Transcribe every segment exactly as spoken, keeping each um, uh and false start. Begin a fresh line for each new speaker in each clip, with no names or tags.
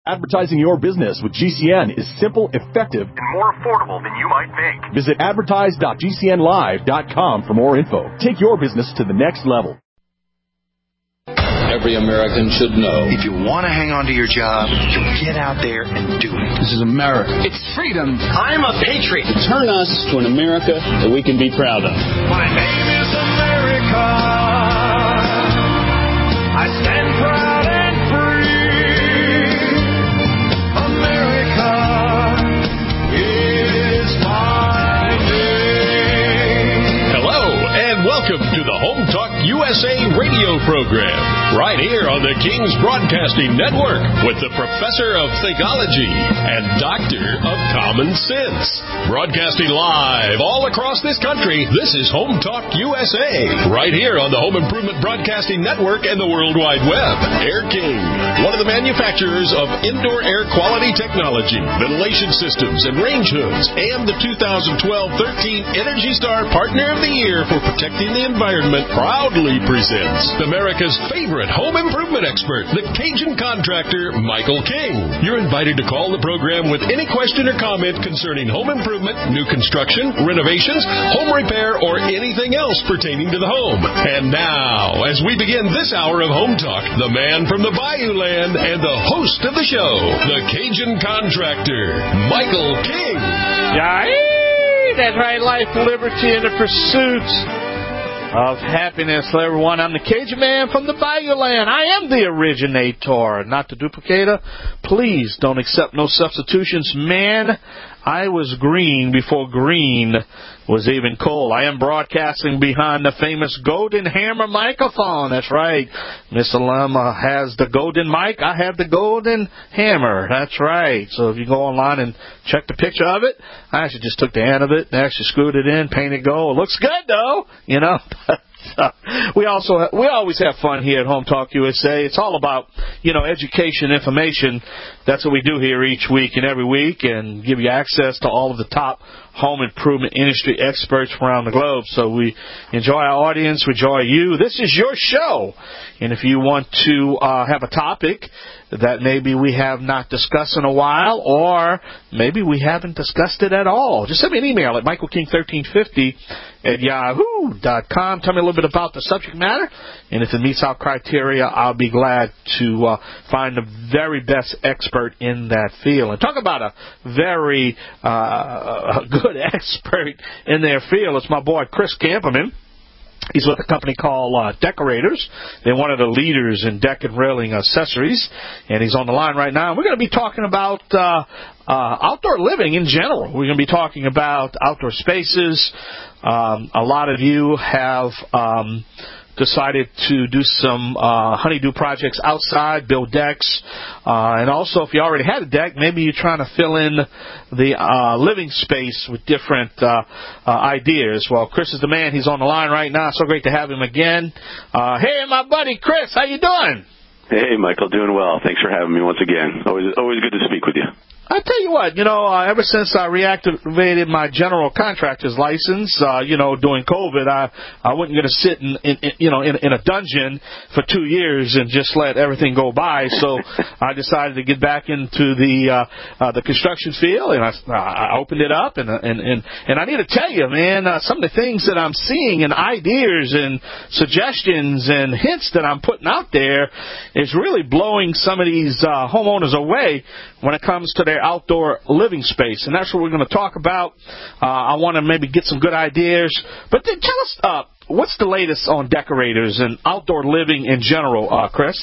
Advertising your business with G C N is simple, effective,
and more affordable than you might think.
Visit advertise dot g c n live dot com for more info. Take your business to the next level.
Every American should know.
If you want to hang on to your job, you get out there and do it.
This is America.
It's freedom. I'm a patriot.
Turn us to an America that we can be proud of.
My name is America. I stand proud and free. America is my name.
Hello, and welcome to the Home Talk U S A radio program, right here on the King's Broadcasting Network with the Professor of Thingology and Doctor of Common Sense. Broadcasting live all across this country, this is Home Talk U S A, right here on the Home Improvement Broadcasting Network and the World Wide Web. Air King, one of the manufacturers of indoor air quality technology, ventilation systems, and range hoods, and the two thousand twelve thirteen Energy Star Partner of the Year for protecting the environment, proudly presents America's favorite home improvement expert, the Cajun contractor, Michael King. You're invited to call the program with any question or comment concerning home improvement, new construction, renovations, home repair, or anything else pertaining to the home. And now, as we begin this hour of Home Talk, the man from the Bayou Land and the host of the show, the Cajun contractor, Michael King.
Yeah, that's right. Life, liberty, and the pursuit of happiness, everyone. I'm the Cajun man from the Bayou Land. I am the originator, not the duplicator. Please don't accept no substitutions. Man, I was green before green was even cool. I am broadcasting behind the famous Golden Hammer microphone. That's right. Mister Lama has the golden mic. I have the golden hammer. That's right. So if you go online and check the picture of it, I actually just took the end of it and actually screwed it in, painted gold. Looks good, though, you know. Uh, we also we always have fun here at Home Talk U S A. It's all about, you know, education, information. That's what we do here each week and every week, and give you access to all of the top home improvement industry experts around the globe. So we enjoy our audience, we enjoy you. This is your show, and if you want to uh, have a topic that maybe we have not discussed in a while, or maybe we haven't discussed it at all, just send me an email at michael king thirteen fifty at yahoo dot com. Tell me a little bit about the subject matter, and if it meets our criteria, I'll be glad to uh, find the very best expert in that field. And talk about a very uh, good expert in their field. It's my boy Chris Camperman. He's with a company called uh, Decorators. They're one of the leaders in deck and railing accessories, and he's on the line right now. We're going to be talking about uh, uh, outdoor living in general. We're going to be talking about outdoor spaces. Um, a lot of you have um, decided to do some uh, honeydew projects outside, build decks, uh, and also if you already had a deck, maybe you're trying to fill in the uh, living space with different uh, uh, ideas. Well, Chris is the man. He's on the line right now. So great to have him again. Uh, hey, my buddy Chris, how you doing?
Hey, Michael, doing well. Thanks for having me once again. Always, always good to speak with you.
I tell you what, you know, uh, ever since I reactivated my general contractor's license, uh, you know, during COVID, I, I wasn't going to sit in, in, in, you know, in, in a dungeon for two years and just let everything go by. So I decided to get back into the uh, uh, the construction field, and I, I opened it up, and and and, and I need to tell you, man, uh, some of the things that I'm seeing and ideas and suggestions and hints that I'm putting out there is really blowing some of these uh, homeowners away when it comes to their outdoor living space, and that's what we're going to talk about. Uh, I want to maybe get some good ideas, but then tell us, uh, what's the latest on Decorators and outdoor living in general, uh, Chris?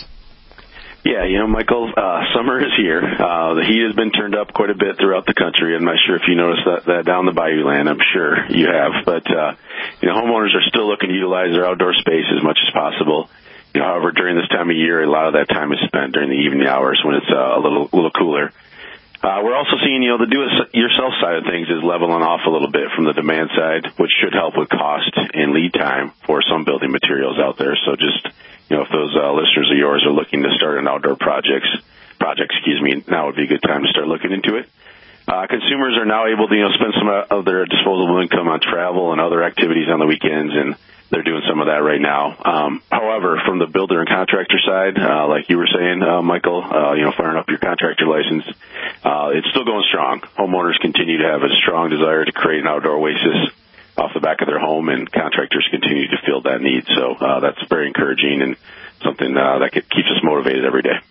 Yeah, you know, Michael, uh, summer is here. Uh, the heat has been turned up quite a bit throughout the country. I'm not sure if you noticed that, that down the Bayou Land. I'm sure you have, but uh, you know, homeowners are still looking to utilize their outdoor space as much as possible. You know, however, during this time of year, a lot of that time is spent during the evening hours when it's uh, a little, little cooler. Uh, we're also seeing, you know, the do-it-yourself side of things is leveling off a little bit from the demand side, which should help with cost and lead time for some building materials out there. So just, you know, if those uh, listeners of yours are looking to start an outdoor projects, project, excuse me, now would be a good time to start looking into it. Uh, consumers are now able to, you know, spend some of their disposable income on travel and other activities on the weekends, and they're doing some of that right now. Um, however, from the builder and contractor side, uh, like you were saying, uh, Michael, uh, you know, firing up your contractor license, uh, it's still going strong. Homeowners continue to have a strong desire to create an outdoor oasis off the back of their home, and contractors continue to fill that need. So uh, that's very encouraging and something uh, that keeps us motivated every day.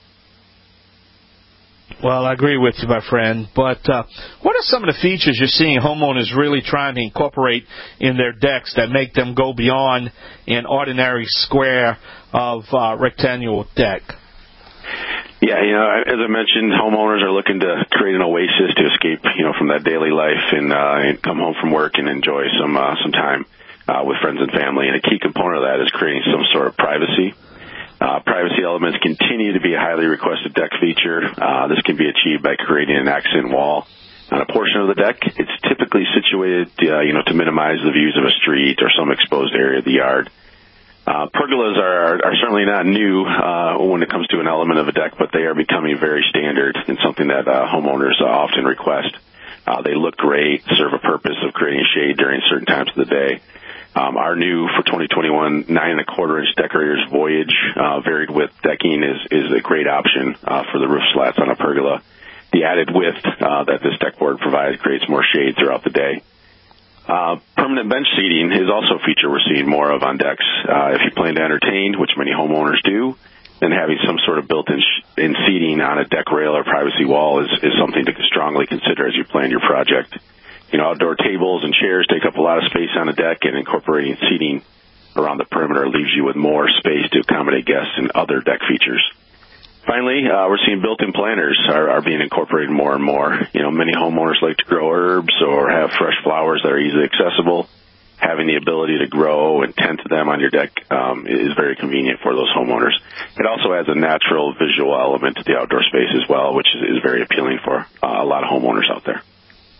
Well, I agree with you, my friend. But uh, what are some of the features you're seeing homeowners really trying to incorporate in their decks that make them go beyond an ordinary square of uh, rectangular deck?
Yeah, you know, as I mentioned, homeowners are looking to create an oasis to escape, you know, from that daily life and, uh, and come home from work and enjoy some uh, some time uh, with friends and family. And a key component of that is creating some sort of privacy. Uh, privacy elements continue to be a highly requested deck feature. Uh, this can be achieved by creating an accent wall on a portion of the deck. It's typically situated, uh, you know, to minimize the views of a street or some exposed area of the yard. Uh, pergolas are, are certainly not new uh, when it comes to an element of a deck, but they are becoming very standard and something that uh, homeowners uh, often request. Uh, they look great, serve a purpose of creating shade during certain times of the day. Um, our new for twenty twenty-one nine and a quarter inch Decorators Voyage uh, varied width decking is is a great option uh, for the roof slats on a pergola. The added width uh, that this deck board provides creates more shade throughout the day. Uh, permanent bench seating is also a feature we're seeing more of on decks. Uh, if you plan to entertain, which many homeowners do, then having some sort of built-in sh- in seating on a deck rail or privacy wall is, is something to strongly consider as you plan your project. You know, outdoor tables and chairs take up a lot of space on a deck, and incorporating seating around the perimeter leaves you with more space to accommodate guests and other deck features. Finally, uh, we're seeing built-in planters are, are being incorporated more and more. You know, many homeowners like to grow herbs or have fresh flowers that are easily accessible. Having the ability to grow and tend to them on your deck um, is very convenient for those homeowners. It also adds a natural visual element to the outdoor space as well, which is, is very appealing for uh, a lot of homeowners out there.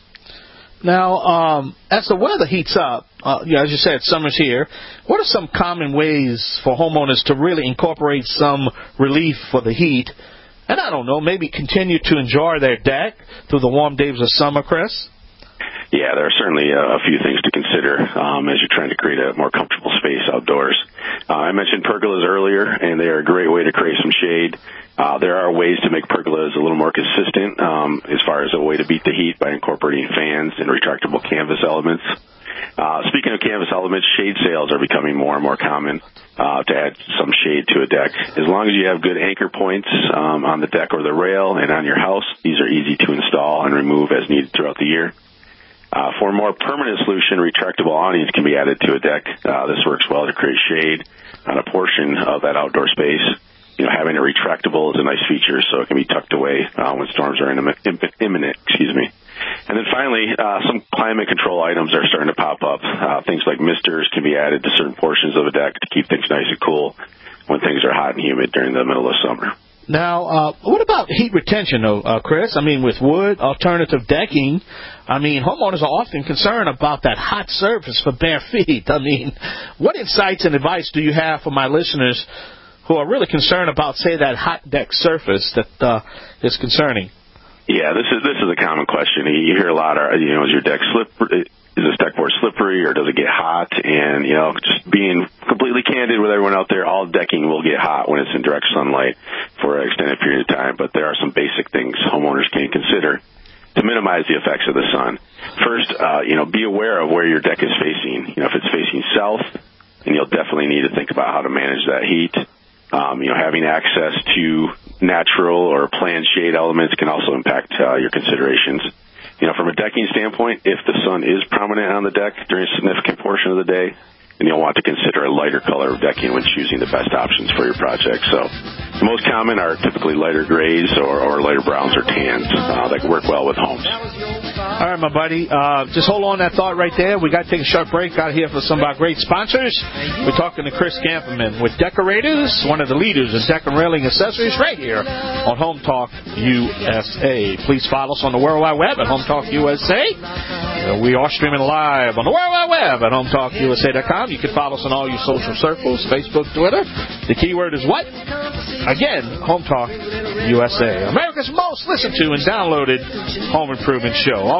Now, um, as the weather heats up, uh, you know, as you said, summer's here, what are some common ways for homeowners to really incorporate some relief for the heat and, I don't know, maybe continue to enjoy their deck through the warm days of summer, Chris?
Yeah, there are certainly a few things to consider um, as you're trying to create a more comfortable space outdoors. Uh, I mentioned pergolas earlier, and they are a great way to create some shade. Uh, there are ways to make pergolas a little more consistent um, as far as a way to beat the heat by incorporating fans and retractable canvas elements. Uh, speaking of canvas elements, shade sails are becoming more and more common uh, to add some shade to a deck. As long as you have good anchor points um, on the deck or the rail and on your house, these are easy to install and remove as needed throughout the year. Uh, for a more permanent solution, retractable awnings can be added to a deck. Uh, this works well to create shade on a portion of that outdoor space. You know, having it retractable is a nice feature, so it can be tucked away uh, when storms are imminent. Excuse me. And then finally, uh, some climate control items are starting to pop up. Uh, things like misters can be added to certain portions of a deck to keep things nice and cool when things are hot and humid during the middle of summer.
Now, uh, what about heat retention, though, uh, Chris? I mean, with wood, alternative decking, I mean, homeowners are often concerned about that hot surface for bare feet. I mean, what insights and advice do you have for my listeners who are really concerned about, say, that hot deck surface that uh, is concerning?
Yeah, this is this is a common question. You hear a lot, of, you know, is your deck slippery? Is this deck board slippery, or does it get hot? And, you know, just being completely candid with everyone out there, all decking will get hot when it's in direct sunlight for an extended period of time. But there are some basic things homeowners can consider to minimize the effects of the sun. First, uh, you know, be aware of where your deck is facing. You know, if it's facing south, then you'll definitely need to think about how to manage that heat. Um, you know, having access to natural or planned shade elements can also impact uh, your considerations. You know, from a decking standpoint, if the sun is prominent on the deck during a significant portion of the day, then you'll want to consider a lighter color of decking when choosing the best options for your project. So the most common are typically lighter grays or, or lighter browns or tans uh, that work well with homes.
All right, my buddy. Uh, just hold on that thought right there. We got to take a short break out here for some of our great sponsors. We're talking to Chris Gamperman with Decorators, one of the leaders in deck and railing accessories right here on Home Talk U S A. Please follow us on the World Wide Web at Home Talk U S A. Uh, we are streaming live on the World Wide Web at home talk u s a dot com. You can follow us on all your social circles, Facebook, Twitter. The keyword is what? Again, Home Talk U S A. America's most listened to and downloaded home improvement show. Always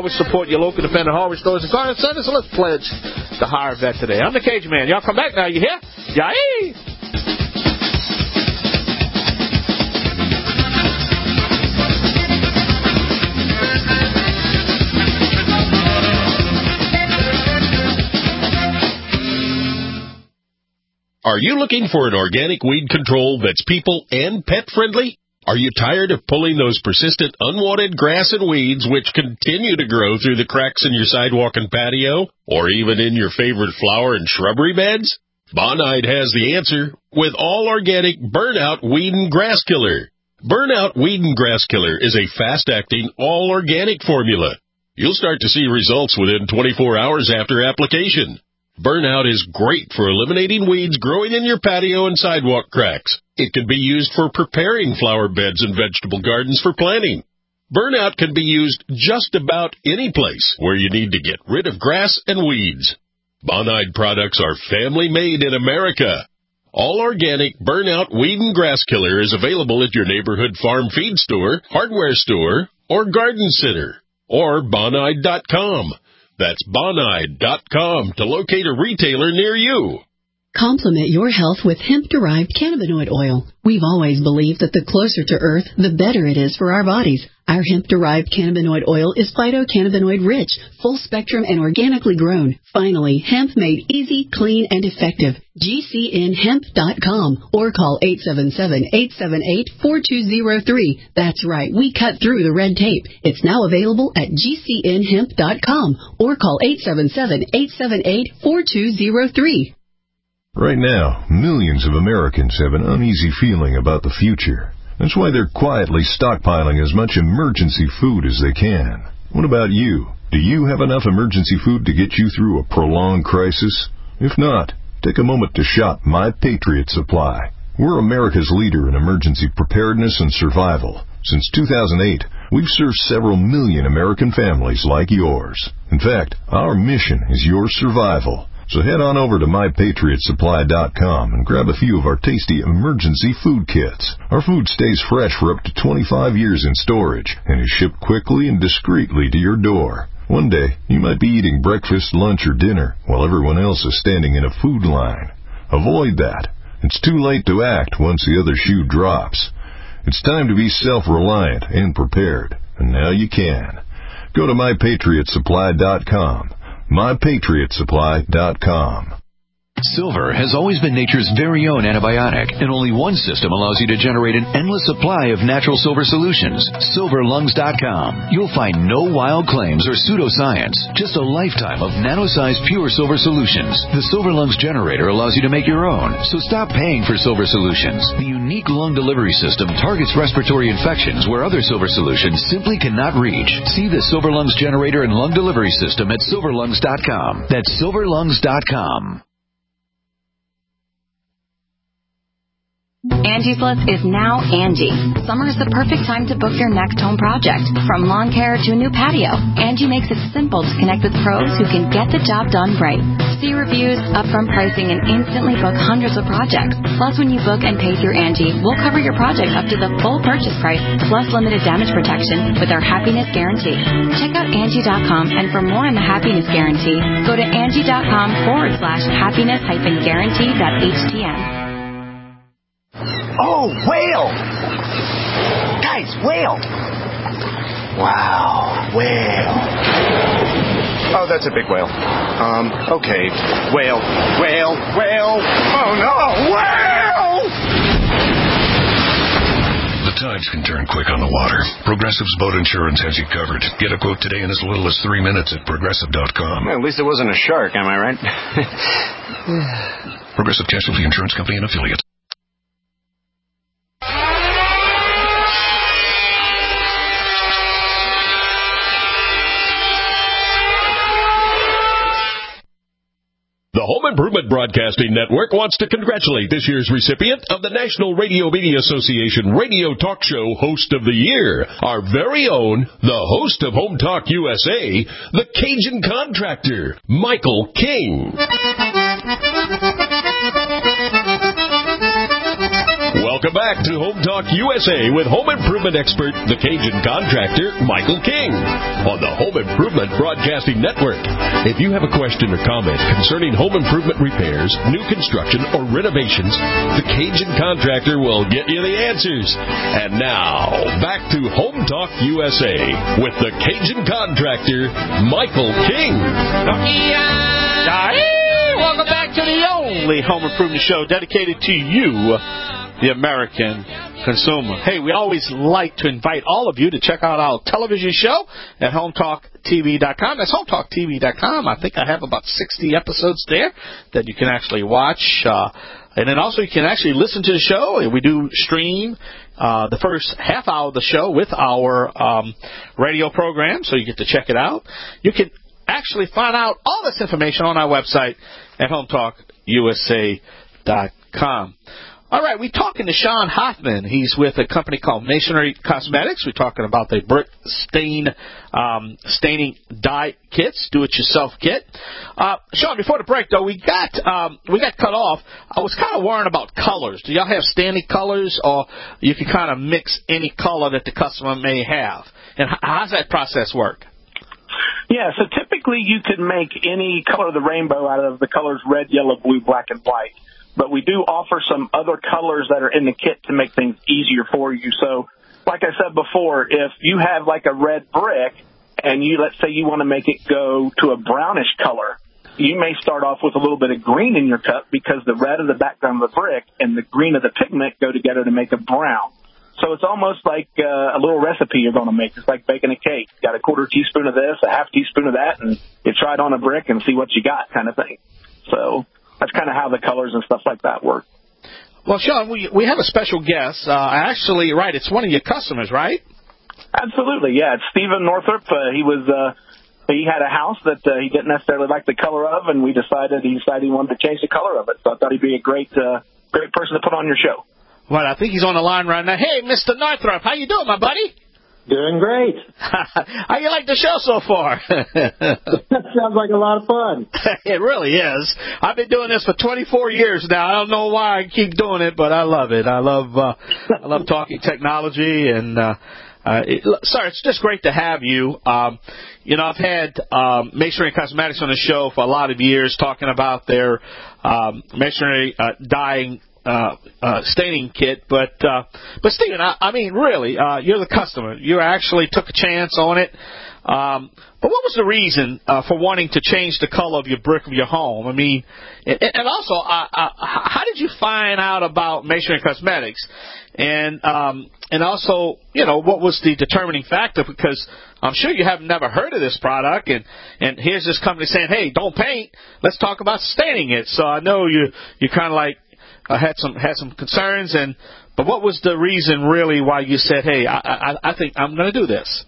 always support your local independent hardware stores and garden centers, so let's pledge to hire a vet today. I'm the Cajun Man. Y'all come back now. You hear? Yay!
Are you looking for an organic weed control that's people and pet friendly? Are you tired of pulling those persistent unwanted grass and weeds which continue to grow through the cracks in your sidewalk and patio, or even in your favorite flower and shrubbery beds? Bonide has the answer with all organic Burnout Weed and Grass Killer. Burnout Weed and Grass Killer is a fast-acting, all-organic formula. You'll start to see results within twenty-four hours after application. Burnout is great for eliminating weeds growing in your patio and sidewalk cracks. It can be used for preparing flower beds and vegetable gardens for planting. Burnout can be used just about any place where you need to get rid of grass and weeds. Bonide products are family-made in America. All organic Burnout Weed and Grass Killer is available at your neighborhood farm feed store, hardware store, or garden center, or bonide dot com. That's bonide dot com to locate a retailer near you.
Complement your health with hemp-derived cannabinoid oil. We've always believed that the closer to Earth, the better it is for our bodies. Our hemp-derived cannabinoid oil is phytocannabinoid-rich, full-spectrum, and organically grown. Finally, hemp made easy, clean, and effective. G C N hemp dot com or call eight seven seven, eight seven eight, four two zero three. That's right, we cut through the red tape. It's now available at G C N hemp dot com or call eight seven seven, eight seven eight, four two zero three.
Right now, millions of Americans have an uneasy feeling about the future. That's why they're quietly stockpiling as much emergency food as they can. What about you? Do you have enough emergency food to get you through a prolonged crisis? If not, take a moment to shop My Patriot Supply. We're America's leader in emergency preparedness and survival. Since two thousand eight, we've served several million American families like yours. In fact, our mission is your survival. So head on over to my patriot supply dot com and grab a few of our tasty emergency food kits. Our food stays fresh for up to twenty-five years in storage and is shipped quickly and discreetly to your door. One day, you might be eating breakfast, lunch, or dinner while everyone else is standing in a food line. Avoid that. It's too late to act once the other shoe drops. It's time to be self-reliant and prepared, and now you can. Go to my patriot supply dot com. my patriot supply dot com.
Silver has always been nature's very own antibiotic, and only one system allows you to generate an endless supply of natural silver solutions. silver lungs dot com. You'll find no wild claims or pseudoscience, just a lifetime of nano-sized pure silver solutions. The Silver Lungs generator allows you to make your own, so stop paying for silver solutions. The unique lung delivery system targets respiratory infections where other silver solutions simply cannot reach. See the Silver Lungs generator and lung delivery system at silver lungs dot com. That's silver lungs dot com.
Angie's List is now Angie. Summer is the perfect time to book your next home project. From lawn care to a new patio, Angie makes it simple to connect with pros who can get the job done right. See reviews, upfront pricing, and instantly book hundreds of projects. Plus, when you book and pay through Angie, we'll cover your project up to the full purchase price, plus limited damage protection with our Happiness Guarantee. Check out Angie dot com, and for more on the Happiness Guarantee, go to Angie dot com forward slash happiness hyphen guarantee dot H T M.
Oh, whale! Guys, whale! Wow, whale. Oh, that's a big whale. Um, okay. Whale, whale, whale. Oh, no, whale!
The tides can turn quick on the water. Progressive's boat insurance has you covered. Get a quote today in as little as three minutes at progressive dot com.
Well, at least it wasn't a shark, am I right?
Progressive Casualty Insurance Company and affiliates.
The Home Improvement Broadcasting Network wants to congratulate this year's recipient of the National Radio Media Association Radio Talk Show Host of the Year, our very own, the host of Home Talk U S A, the Cajun Contractor, Michael King. Welcome back to Home Talk U S A with home improvement expert, the Cajun contractor, Michael King, on the Home Improvement Broadcasting Network. If you have a question or comment concerning home improvement repairs, new construction, or renovations, the Cajun contractor will get you the answers. And now, back to Home Talk U S A with the Cajun contractor, Michael King.
Welcome back to the only home improvement show dedicated to you, the American consumer. Hey, we always like to invite all of you to check out our television show at home talk T V dot com. That's home talk T V dot com. I think I have about sixty episodes there that you can actually watch. Uh, and then also you can actually listen to the show. We do stream uh, the first half hour of the show with our um, radio program, so you get to check it out. You can actually find out all this information on our website at home talk U S A dot com. All right, we're talking to Sean Hoffman. He's with a company called Masonry Cosmetics. We're talking about the brick stain um, staining dye kits, do-it-yourself kit. Uh, Sean, before the break, though, we got um, we got cut off. I was kind of worrying about colors. Do y'all have standing colors, or you can kind of mix any color that the customer may have? And how does that process work?
Yeah, so typically you could make any color of the rainbow out of the colors red, yellow, blue, black, and white. But we do offer some other colors that are in the kit to make things easier for you. So, like I said before, if you have like a red brick and you, let's say you want to make it go to a brownish color, you may start off with a little bit of green in your cup because the red of the background of the brick and the green of the pigment go together to make a brown. So it's almost like uh, a little recipe you're going to make. It's like baking a cake. Got a quarter teaspoon of this, a half teaspoon of that, and you try it on a brick and see what you got kind of thing. So that's kind of how the colors and stuff like that work.
Well, Sean, we we have a special guest. Uh, actually, right, it's one of your customers, right?
Absolutely, yeah. It's Stephen Northrup. Uh, he was uh, he had a house that uh, he didn't necessarily like the color of, and we decided he decided he wanted to change the color of it. So I thought he'd be a great uh, great person to put on your show.
Well, I think he's on the line right now. Hey, Mister Northrup, how you doing, my buddy?
Doing great.
How you like the show so far?
That sounds like a lot of fun.
It really is. I've been doing this for twenty-four years now. I don't know why I keep doing it, but I love it. I love uh, I love talking technology, and uh, uh, it, sir, it's just great to have you. Um, you know, I've had um, Masonry Cosmetics on the show for a lot of years, talking about their um, masonry uh, dyeing. Uh, uh, staining kit, but uh, but Stephen, I, I mean, really, uh, you're the customer. You actually took a chance on it. Um, but what was the reason uh, for wanting to change the color of your brick of your home? I mean, and, and also, uh, uh, how did you find out about Masonry Cosmetics? And um, and also, you know, what was the determining factor? Because I'm sure you have never heard of this product, and, and here's this company saying, hey, don't paint. Let's talk about staining it. So I know you you kind of like. I had some had some concerns, and but what was the reason really why you said, hey, I I, I think I'm going to do this?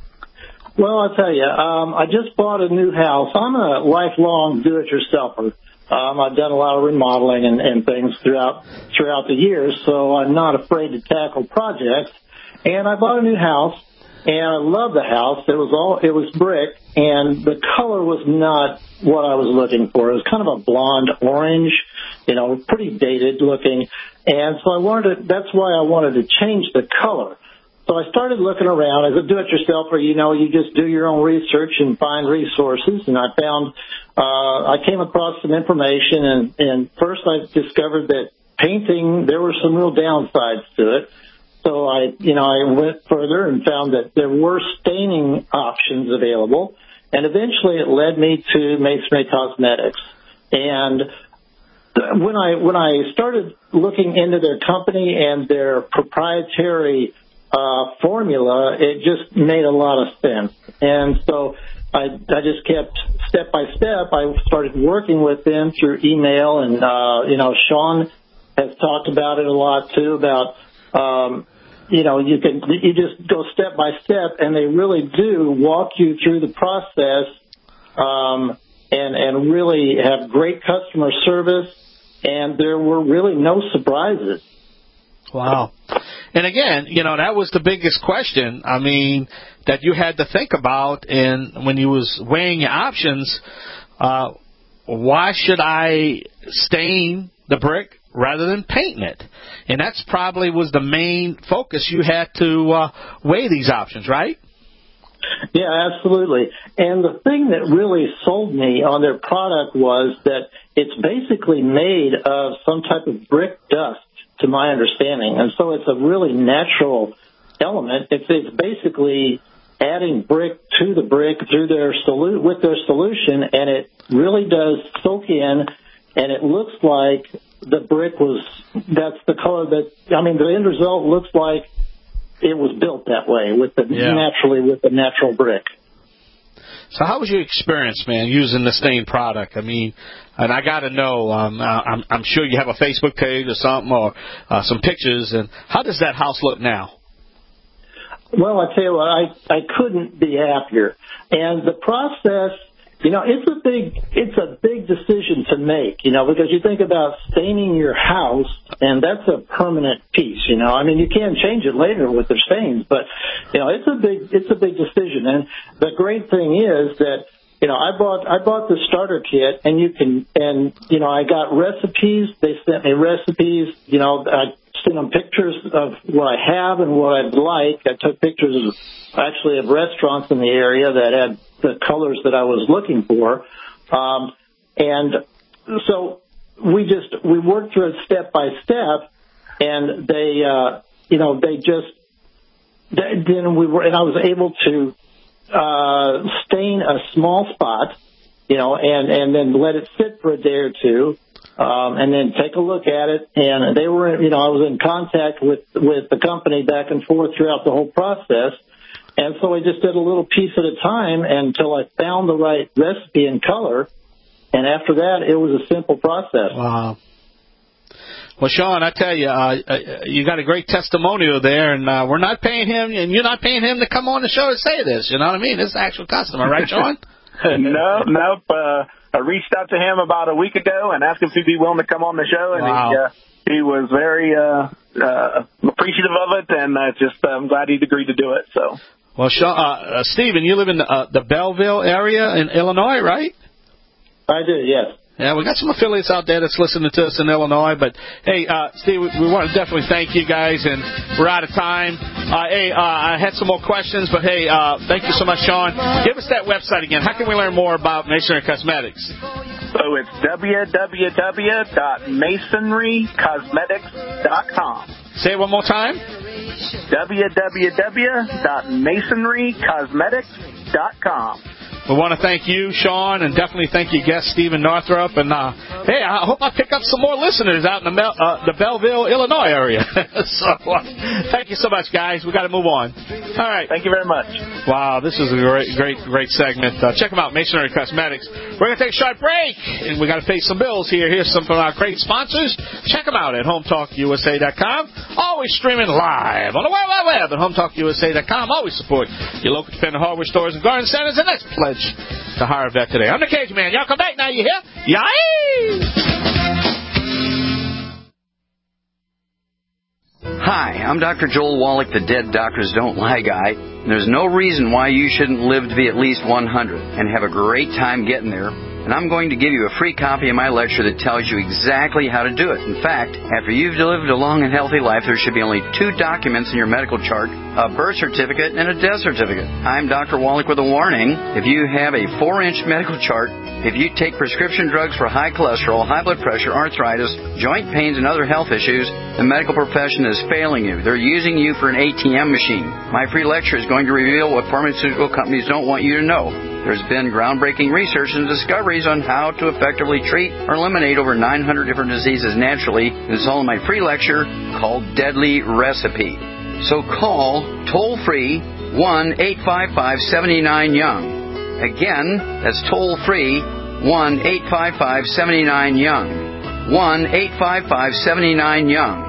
Well, I'll tell you, um, I just bought a new house. I'm a lifelong do-it-yourselfer. Um, I've done a lot of remodeling and, and things throughout throughout the years, so I'm not afraid to tackle projects. And I bought a new house, and I love the house. It was all it was brick, and the color was not what I was looking for. It was kind of a blonde orange. You know, pretty dated looking. And so I wanted to, that's why I wanted to change the color. So I started looking around. As a do-it-yourselfer, you know, you just do your own research and find resources. And I found, uh, I came across some information, and, and first I discovered that painting, there were some real downsides to it. So I, you know, I went further and found that there were staining options available. And eventually it led me to Masonry Cosmetics. And When I when I started looking into their company and their proprietary uh, formula, it just made a lot of sense. And so I I just kept step by step. I started working with them through email, and uh, you know, Sean has talked about it a lot too. About um, you know, you can you just go step by step, and they really do walk you through the process, um, and and really have great customer service. And there were really no surprises.
Wow. And again, you know, that was the biggest question, I mean, that you had to think about in when you was weighing your options. Uh, why should I stain the brick rather than painting it. And that's probably was the main focus. You had to uh, weigh these options, right?
Yeah, absolutely. And the thing that really sold me on their product was that it's basically made of some type of brick dust, to my understanding. And so it's a really natural element. It's, it's basically adding brick to the brick through their solu- with their solution, and it really does soak in, and it looks like the brick was, that's the color that, I mean, the end result looks like it was built that way, with the yeah. naturally with the natural brick.
So how was your experience, man, using the stain product? I mean, and I got to know, um, I'm, I'm sure you have a Facebook page or something, or uh, some pictures, and how does that house look now?
Well, I tell you what, I, I couldn't be happier. And the process, you know, it's a big, it's a big decision to make, you know, because you think about staining your house, and that's a permanent piece, you know. I mean, you can change it later with the stains, but, you know, it's a big, it's a big decision. And the great thing is that, you know, I bought, I bought the starter kit, and you can, and, you know, I got recipes. They sent me recipes, you know, I sent them pictures of what I have and what I'd like. I took pictures of, actually, of restaurants in the area that had the colors that I was looking for. Um, and so we just, we worked through it step by step, and they, uh, you know, they just, then we were, and I was able to, uh, stain a small spot, you know, and, and then let it sit for a day or two, um, and then take a look at it. And they were, you know, I was in contact with, with the company back and forth throughout the whole process. And so I just did a little piece at a time until I found the right recipe and color. And after that, it was a simple process.
Wow. Well, Sean, I tell you, uh, you got a great testimonial there, and uh, we're not paying him, and you're not paying him to come on the show to say this. You know what I mean? It's an actual customer, right, Sean?
no, nope. Uh, I reached out to him about a week ago and asked him if he'd be willing to come on the show, and
wow.
he, uh, he was very uh, uh, appreciative of it, and uh, just uh, I'm glad he'd agreed to do it. So.
Well, Sean, uh, uh, Stephen, you live in the, uh, the Belleville area in Illinois, right?
I do, yes.
Yeah, we got some affiliates out there that's listening to us in Illinois. But, hey, uh, Steve, we, we want to definitely thank you guys, and we're out of time. Uh, hey, uh, I had some more questions, but, hey, uh, thank you so much, Sean. Give us that website again. How can we learn more about Masonry Cosmetics?
So it's w w w dot masonry cosmetics dot com.
Say it one more time.
w w w dot masonry cosmetics dot com.
We want to thank you, Sean, and definitely thank you, guest Stephen Northrup. And, uh, hey, I hope I pick up some more listeners out in the, Mel- uh, the Belleville, Illinois area. so, uh, thank you so much, guys. We got to move on. All right.
Thank you very much.
Wow, this is a great, great, great segment. Uh, check them out, Masonry Cosmetics. We're going to take a short break, and we got to pay some bills here. Here's some from our great sponsors. Check them out at home talk u s a dot com. Always streaming live on the World Wide Web at home talk u s a dot com. Always support your local independent hardware stores and garden centers, and let's pledge to hire a vet today. I'm the Cage Man. Y'all come back now, you hear? Yay!
Hi, I'm Doctor Joel Wallach, the Dead Doctors Don't Lie guy. There's no reason why you shouldn't live to be at least one hundred and have a great time getting there. And I'm going to give you a free copy of my lecture that tells you exactly how to do it. In fact, after you've lived a long and healthy life, there should be only two documents in your medical chart, a birth certificate and a death certificate. I'm Doctor Wallach with a warning. If you have a four-inch medical chart, if you take prescription drugs for high cholesterol, high blood pressure, arthritis, joint pains, and other health issues, the medical profession is failing you. They're using you for an A T M machine. My free lecture is going to reveal what pharmaceutical companies don't want you to know. There's been groundbreaking research and discoveries on how to effectively treat or eliminate over nine hundred different diseases naturally. It's all in my free lecture called Deadly Recipe. So call toll-free one eight five five seven nine young. Again, that's toll-free one eight five five seven nine young. one eight five five seven nine young.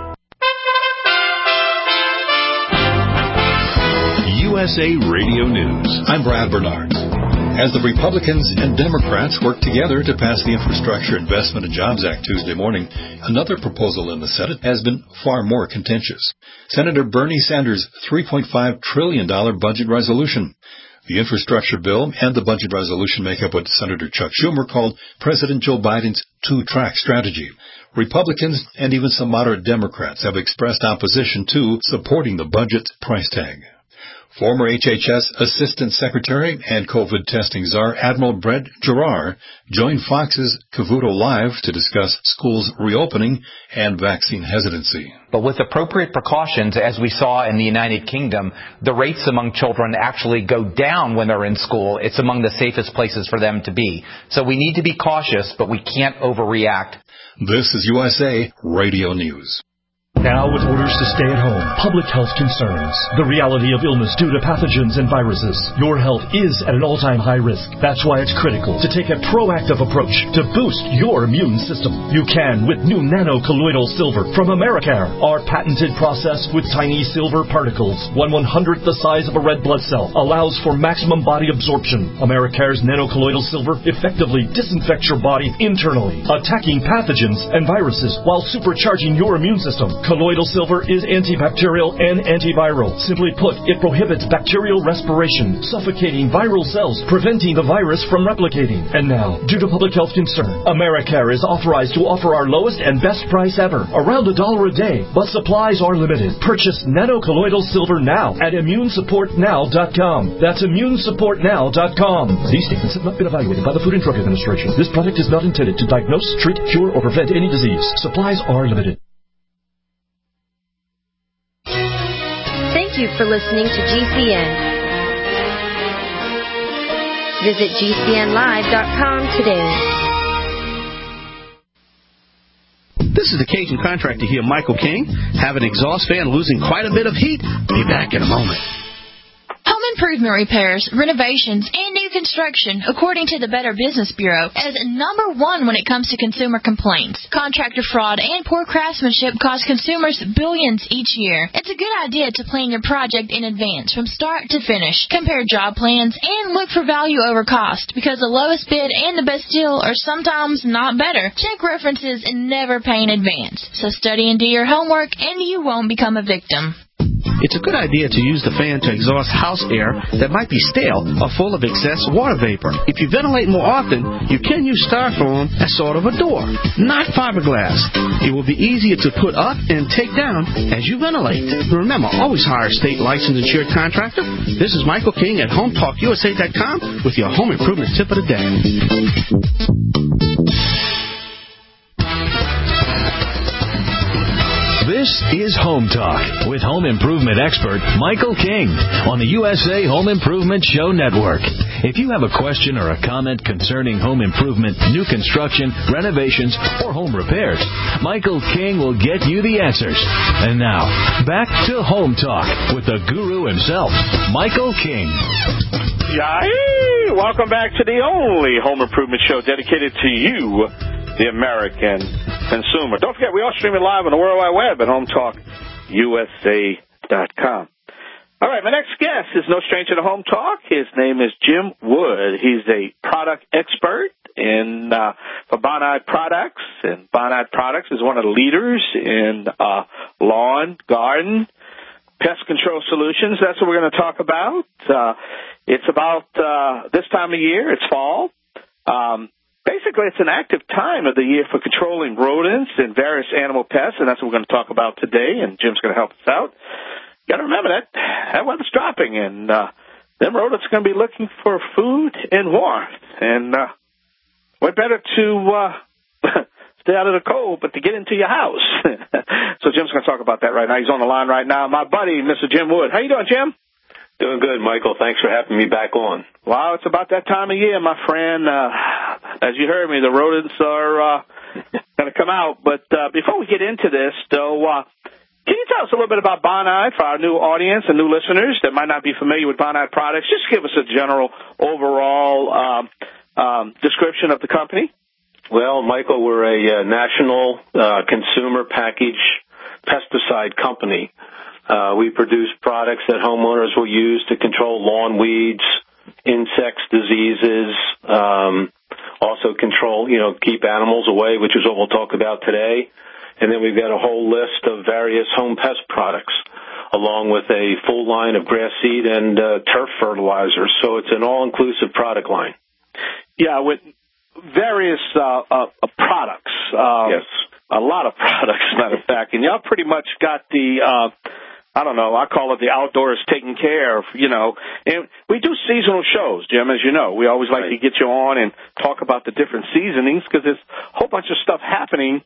U S A Radio News. I'm Brad Bernard. As the Republicans and Democrats work together to pass the Infrastructure Investment and Jobs Act Tuesday morning, another proposal in the Senate has been far more contentious. Senator Bernie Sanders' three point five trillion dollars budget resolution. The infrastructure bill and the budget resolution make up what Senator Chuck Schumer called President Joe Biden's two-track strategy. Republicans and even some moderate Democrats have expressed opposition to supporting the budget's price tag. Former H H S Assistant Secretary and COVID testing czar Admiral Brett Giroir joined Fox's Cavuto Live to discuss schools reopening and vaccine hesitancy.
But with appropriate precautions, as we saw in the United Kingdom, the rates among children actually go down when they're in school. It's among the safest places for them to be. So we need to be cautious, but we can't overreact.
This is U S A Radio News.
Now with orders to stay at home, public health concerns, the reality of illness due to pathogens and viruses. Your health is at an all-time high risk. That's why it's critical to take a proactive approach to boost your immune system. You can with new nano-colloidal silver from Americare. Our patented process with tiny silver particles, one one-hundredth the size of a red blood cell, allows for maximum body absorption. Americare's nano-colloidal silver effectively disinfects your body internally, attacking pathogens and viruses while supercharging your immune system. Colloidal silver is antibacterial and antiviral. Simply put, it prohibits bacterial respiration, suffocating viral cells, preventing the virus from replicating. And now, due to public health concern, Americare is authorized to offer our lowest and best price ever, around a dollar a day, but supplies are limited. Purchase nano-colloidal silver now at immune support now dot com. That's immune support now dot com. These statements have not been evaluated by the Food and Drug Administration. This product is not intended to diagnose, treat, cure, or prevent any disease. Supplies are limited.
Thank you for listening to G C N. Visit G C N live dot com today.
This is the Cajun Contractor here, Michael King. Have an exhaust fan losing quite a bit of heat? Be back in a moment.
Home improvement repairs, renovations, and new construction, according to the Better Business Bureau, is number one when it comes to consumer complaints. Contractor fraud and poor craftsmanship cost consumers billions each year. It's a good idea to plan your project in advance from start to finish. Compare job plans and look for value over cost, because the lowest bid and the best deal are sometimes not better. Check references and never pay in advance. So study and do your homework, and you won't become a victim.
It's a good idea to use the fan to exhaust house air that might be stale or full of excess water vapor. If you ventilate more often, you can use styrofoam as sort of a door, not fiberglass. It will be easier to put up and take down as you ventilate. Remember, always hire a state licensed insured contractor. This is Michael King at home talk U S A dot com with your home improvement tip of the day.
This is Home Talk with home improvement expert Michael King on the U S A Home Improvement Show Network. If you have a question or a comment concerning home improvement, new construction, renovations, or home repairs, Michael King will get you the answers. And now, back to Home Talk with the guru himself, Michael King.
Yay! Welcome back to the only home improvement show dedicated to you, the American consumer. Don't forget, we are streaming live on the World Wide Web at home talk U S A dot com. All right, my next guest is no stranger to Home Talk. His name is Jim Wood. He's a product expert in uh, for Bonide Products, and Bonide Products is one of the leaders in uh, lawn, garden, pest control solutions. That's what we're going to talk about. Uh, it's about uh, this time of year. It's fall. Um, Basically, it's an active time of the year for controlling rodents and various animal pests, and that's what we're going to talk about today, and Jim's going to help us out. Got to remember that that weather's dropping, and uh, them rodents are going to be looking for food and warmth, and uh, what better to uh, stay out of the cold but to get into your house. So Jim's going to talk about that right now. He's on the line right now. My buddy, Mister Jim Wood. How you doing, Jim?
Doing good, Michael. Thanks for having me back on.
Well, it's about that time of year, my friend. Uh, as you heard me, the rodents are uh, going to come out. But uh, before we get into this, though, uh, can you tell us a little bit about Bonide for our new audience and new listeners that might not be familiar with Bonide products? Just give us a general overall um, um, description of the company.
Well, Michael, we're a uh, national uh, consumer package pesticide company. Uh, we produce products that homeowners will use to control lawn weeds, insects, diseases, um, also control, you know, keep animals away, which is what we'll talk about today. And then we've got a whole list of various home pest products. along with a full line of grass seed and uh, turf fertilizers. So it's an all-inclusive product line.
Yeah, with various uh, uh, products. Uh,
yes.
A lot of products, as a matter of fact. And y'all pretty much got the, uh, I don't know, I call it the outdoors taken care of, you know. And we do seasonal shows, Jim, as you know. We always like right. to get you on and talk about the different seasonings because there's a whole bunch of stuff happening,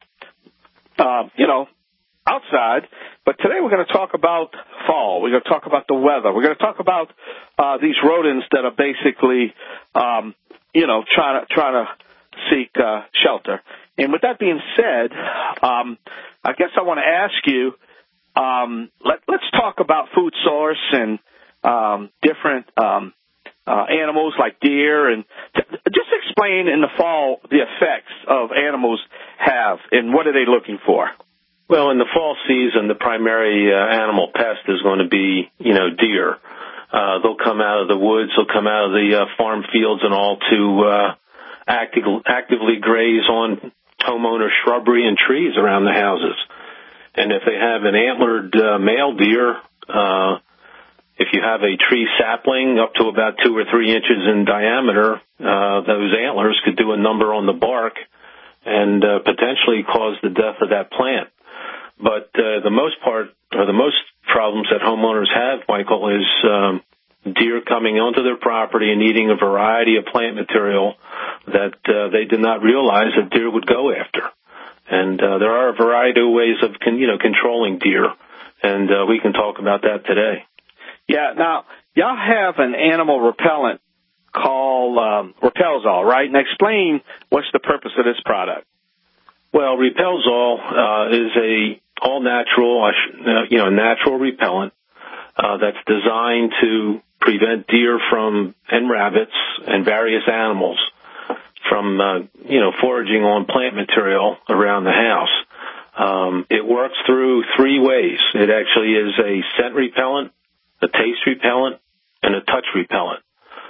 uh, you know, outside. But today we're going to talk about fall. We're going to talk about the weather. We're going to talk about uh, these rodents that are basically, um, you know, trying to, trying to seek uh, shelter. And with that being said, um, I guess I want to ask you, um, let, let's talk about food source and um, different um, uh, animals like deer. And t- just explain in the fall the effects of animals have and what are they looking for?
Well, in the fall season, the primary uh, animal pest is going to be, you know, deer. Uh, they'll come out of the woods, they'll come out of the uh, farm fields and all to uh, active, actively graze on homeowner shrubbery and trees around the houses. And if they have an antlered uh, male deer, uh, if you have a tree sapling up to about two or three inches in diameter, uh, those antlers could do a number on the bark and uh, potentially cause the death of that plant. But uh, the most part, or the most problems that homeowners have, Michael, is um, deer coming onto their property and eating a variety of plant material that uh, they did not realize that deer would go after. And uh, there are a variety of ways of, con- you know, controlling deer, and uh, we can talk about that today.
Yeah. Now, y'all have an animal repellent called um, Repelzol, right? And explain what's the purpose of this product.
Well, Repelzol uh, is a all-natural, uh, you know, natural repellent uh, that's designed to prevent deer from and rabbits and various animals from, uh, you know, foraging on plant material around the house. Um, it works through three ways. It actually is a scent repellent, a taste repellent, and a touch repellent.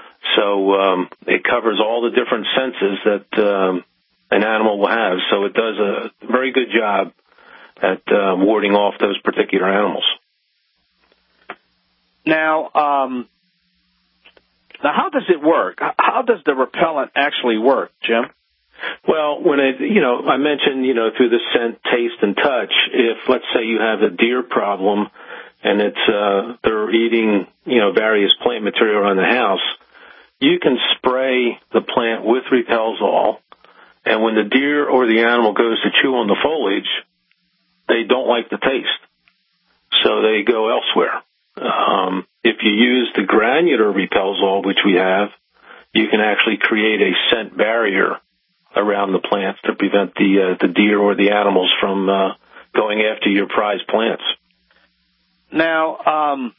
So um, it covers all the different senses that um, an animal will have. So it does a very good job at uh, warding off those particular animals.
Now, um, now, how does it work? How does the repellent actually work, Jim?
Well, when it, you know, I mentioned, you know, through the scent, taste, and touch, if, let's say, you have a deer problem and it's, uh, they're eating, you know, various plant material around the house, you can spray the plant with Repelzol, and when the deer or the animal goes to chew on the foliage, they don't like the taste, so they go elsewhere. Um, if you use the granular Repelzol, which we have, you can actually create a scent barrier around the plants to prevent the uh, the deer or the animals from uh, going after your prized plants.
Now, um,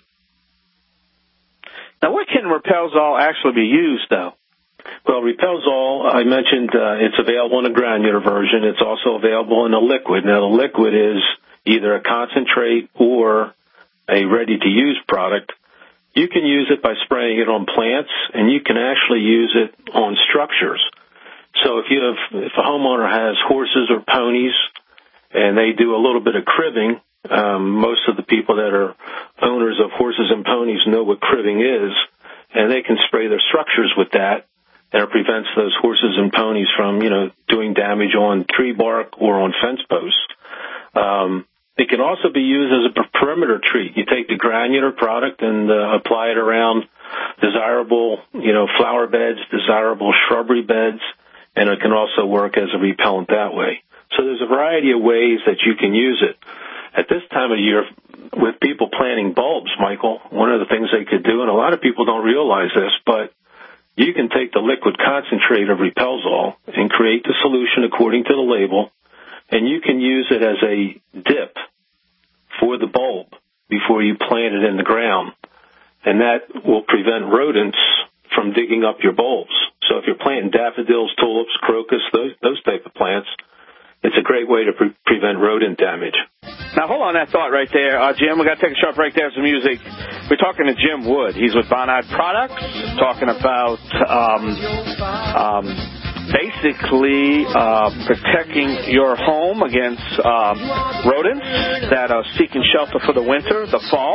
now, what can Repelzol actually be used, though?
Well, Repelzol, I mentioned uh, it's available in a granular version. It's also available in a liquid. Now, the liquid is either a concentrate or a ready-to-use product. You can use it by spraying it on plants, and you can actually use it on structures. So if you have, if a homeowner has horses or ponies, and they do a little bit of cribbing, um, most of the people that are owners of horses and ponies know what cribbing is, and they can spray their structures with that, and it prevents those horses and ponies from, you know, doing damage on tree bark or on fence posts. Um, It can also be used as a perimeter treat. You take the granular product and uh, apply it around desirable, you know, flower beds, desirable shrubbery beds, and it can also work as a repellent that way. So there's a variety of ways that you can use it. At this time of year, with people planting bulbs, Michael, one of the things they could do, and a lot of people don't realize this, but you can take the liquid concentrate of Repelzol and create the solution according to the label, and you can use it as a dip for the bulb before you plant it in the ground. And that will prevent rodents from digging up your bulbs. So if you're planting daffodils, tulips, crocus, those, those type of plants, it's a great way to pre- prevent rodent damage.
Now, hold on that thought right there, uh, Jim. We've got to take a short break there for some music. We're talking to Jim Wood. He's with Bonide Products, talking about um, um, basically uh, protecting your home against uh, rodents that are seeking shelter for the winter, the fall.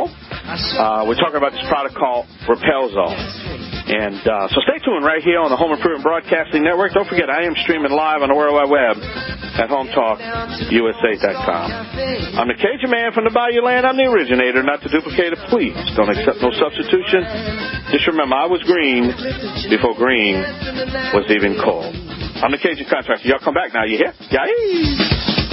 Uh, we're talking about this product called Repelzone. And uh, so stay tuned right here on the Home Improvement Broadcasting Network. Don't forget, I am streaming live on the World Wide Web at home talk U S A dot com. I'm the Cajun Man from the Bayou Land. I'm the originator, not the duplicator. Please don't accept no substitution. Just remember, I was green before green was even called. I'm the Cajun Contractor. Y'all come back now. You hear? Yay!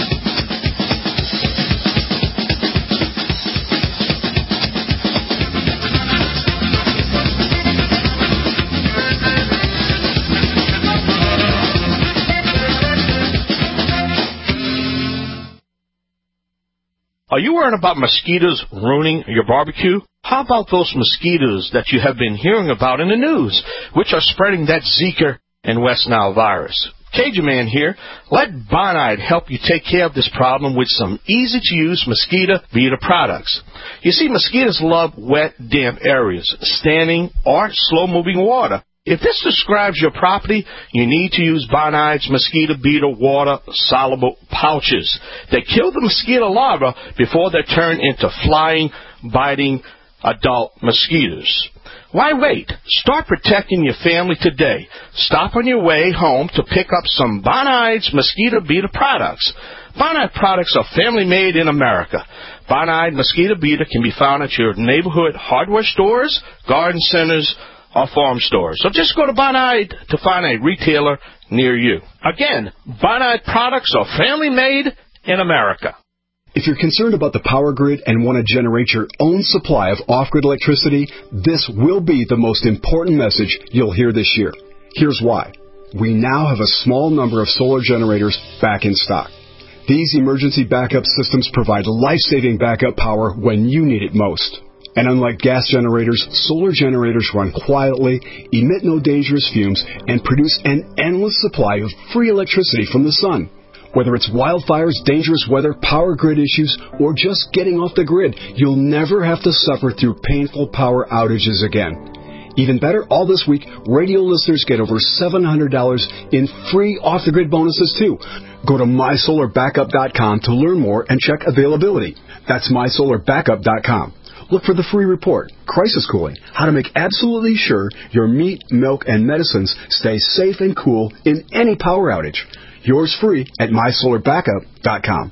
Are you worried about mosquitoes ruining your barbecue? How about those mosquitoes that you have been hearing about in the news, which are spreading that Zika and West Nile virus? Cajun Man here. Let Bonide help you take care of this problem with some easy-to-use mosquito beater products. You see, mosquitoes love wet, damp areas, standing or slow-moving water. If this describes your property, you need to use Bonide's mosquito beater water soluble pouches. They kill the mosquito larvae before they turn into flying, biting adult mosquitoes. Why wait? Start protecting your family today. Stop on your way home to pick up some Bonide's mosquito beater products. Bonide products are family made in America. Bonide mosquito beater can be found at your neighborhood hardware stores, garden centers, or farm stores. So just go to Bonide to find a retailer near you. Again, Bonide products are family made in America.
If you're concerned about the power grid and want to generate your own supply of off-grid electricity, this will be the most important message you'll hear this year. Here's why. We now have a small number of solar generators back in stock. These emergency backup systems provide life-saving backup power when you need it most. And unlike gas generators, solar generators run quietly, emit no dangerous fumes, and produce an endless supply of free electricity from the sun. Whether it's wildfires, dangerous weather, power grid issues, or just getting off the grid, you'll never have to suffer through painful power outages again. Even better, all this week, radio listeners get over seven hundred dollars in free off-the-grid bonuses, too. Go to my solar backup dot com to learn more and check availability. That's my solar backup dot com. Look for the free report, Crisis Cooling, how to make absolutely sure your meat, milk, and medicines stay safe and cool in any power outage. Yours free at my solar backup dot com.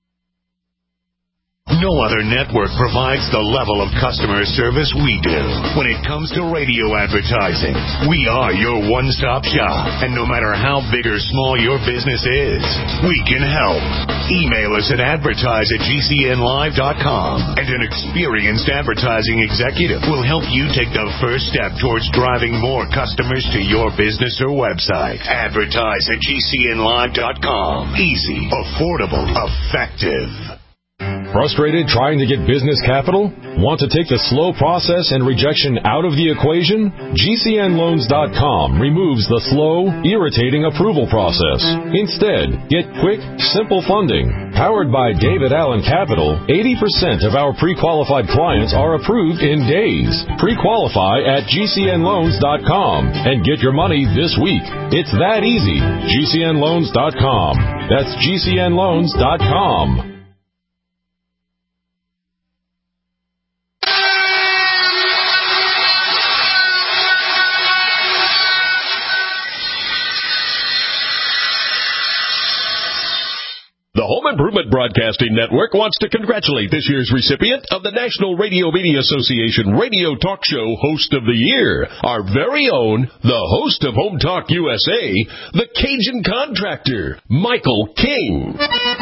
No other network provides the level of customer service we do. When it comes to radio advertising, we are your one-stop shop. And no matter how big or small your business is, we can help. Email us at advertise at G C N live dot com, and an experienced advertising executive will help you take the first step towards driving more customers to your business or website. Advertise at G C N live dot com. Easy, affordable, effective.
Frustrated trying to get business capital? Want to take the slow process and rejection out of the equation? G C N loans dot com removes the slow, irritating approval process. Instead, get quick, simple funding. Powered by David Allen Capital, eighty percent of our pre-qualified clients are approved in days. Pre-qualify at G C N loans dot com and get your money this week. It's that easy. G C N loans dot com. That's G C N loans dot com.
The Home Improvement Broadcasting Network wants to congratulate this year's recipient of the National Radio Media Association Radio Talk Show Host of the Year, our very own, the host of Home Talk U S A, the Cajun Contractor, Michael King.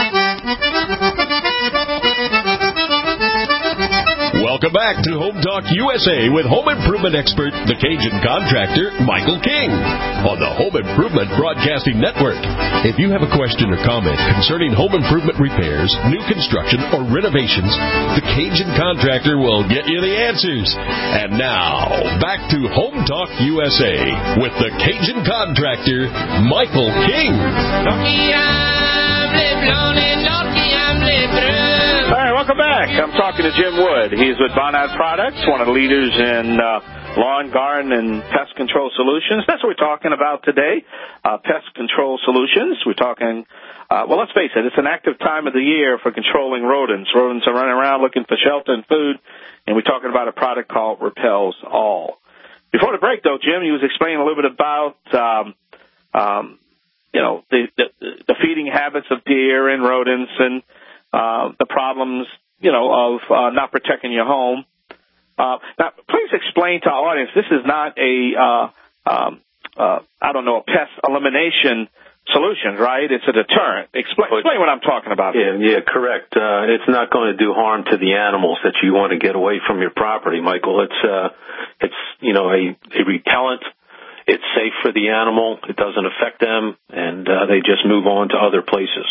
Welcome back to Home Talk U S A with home improvement expert, the Cajun Contractor, Michael King, on the Home Improvement Broadcasting Network. If you have a question or comment concerning home improvement repairs, new construction, or renovations, the Cajun Contractor will get you the answers. And now, back to Home Talk U S A with the Cajun Contractor, Michael King.
All right,
Welcome back. I'm talking to Jim Wood. He's with Bonide Products, one of the leaders in uh, lawn, garden, and pest control solutions. That's what we're talking about today, uh, pest control solutions. We're talking, uh, well, let's face it, it's an active time of the year for controlling rodents. Rodents are running around looking for shelter and food, and we're talking about a product called Repels All. Before the break, though, Jim, you was explaining a little bit about, um, um, you know, the, the, the feeding habits of deer and rodents and uh, the problems, you know, of uh, not protecting your home. Uh, now, please explain to our audience, this is not a, uh, um, uh, I don't know, a pest elimination solution, right? It's a deterrent. Explain, explain what I'm talking about.
Yeah, yeah, correct. Uh, it's not going to do harm to the animals that you want to get away from your property, Michael. It's, uh, it's, you know, a, a repellent. It's safe for the animal. It doesn't affect them, and uh, they just move on to other places.